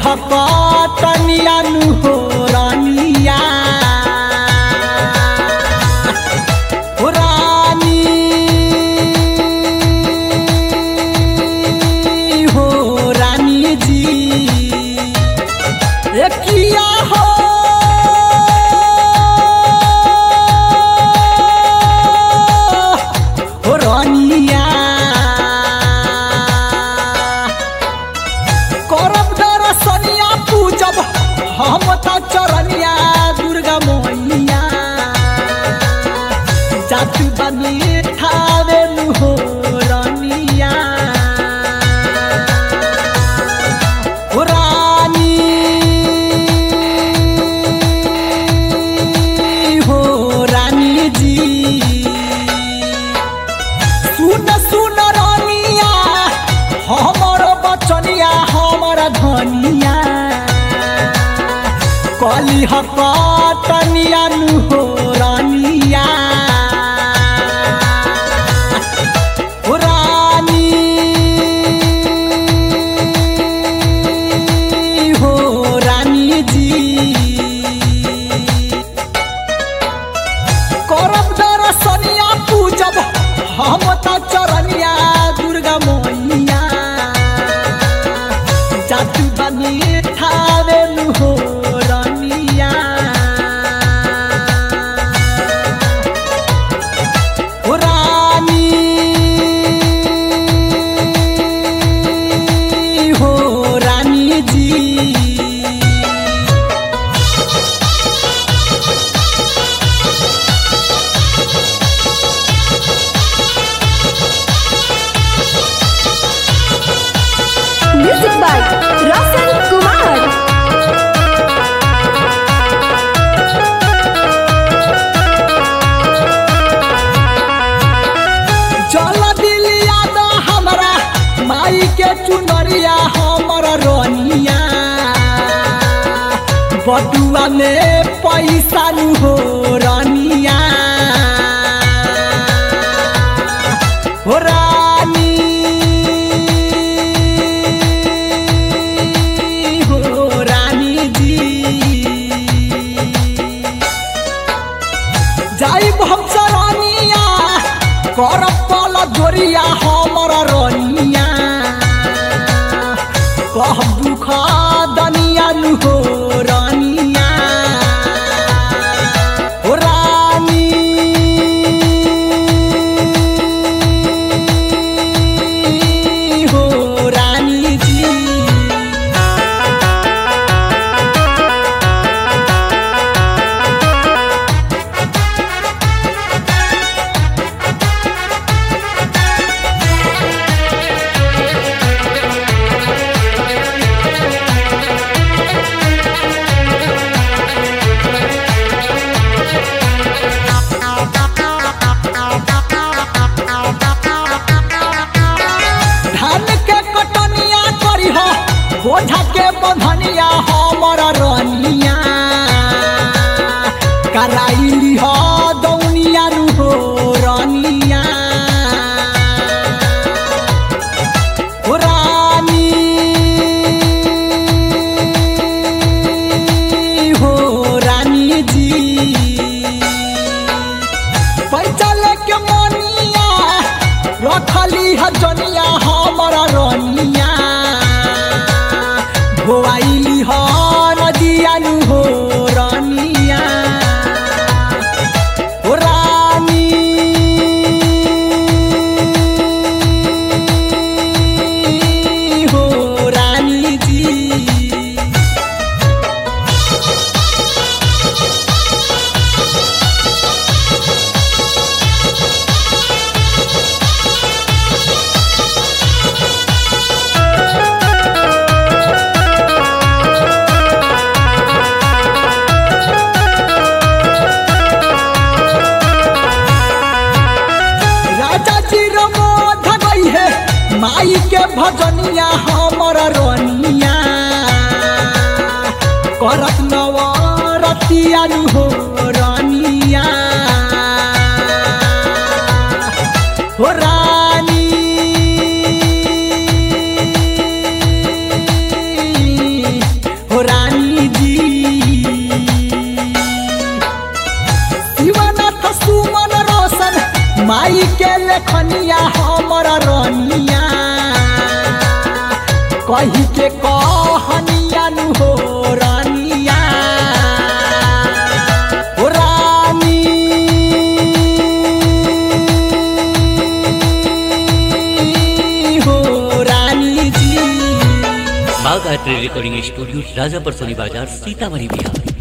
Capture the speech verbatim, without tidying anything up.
हकतनिया नु हो रानिया हो रानी हो रानी जी किया हो हो रानिया करब दर्शनिया पूजब हम त चरनिया दुर्गा मैया जातु बनी ठावे नु हो रानिया हो रानी हो रानी जी सुन सुन रानिया हमर बचनिया हमर धनिया कली हकतनिया नु हो रानिया हो रानी हो रानी जी करब दर्शनिया पूजब हम त चरनिया दुर्गा मैया जातु बनी ठावे नु हो रानिया हो रानी हो रानी जी म्यूजिक बाय रोशन कुमार। चल दिलिया द हमरा माई के चुनरिया हमर रानिया बटुआ में पैसा नु हो रानिया हो रानी हो रानी जी जाइब हम चरनिया करब पल जोरिया हमर रानिया कहब दुख दनिया नु हो रानिया हो रानी हो रानी जी धान के कटनिया करी हो बोझा के बंधनिया हमर रानिया कराइली हो दौनिया नु हो रानिया हो रानी हो रानी जी पैसा लेके मनिया रखली हजनिया हमर रानिया भोआइली हो नदिया नु हो रानिया हो रानी हो रानी जी माई के भजनिया हमर रानिया करत नवरतिया नु हो रानिया हो रानी कही के कहनिया नु हो रानिया हो रानी हो रानी जी। Bagh art recording studio Rajapur Soni Bazaar Sitamarhi Bihar.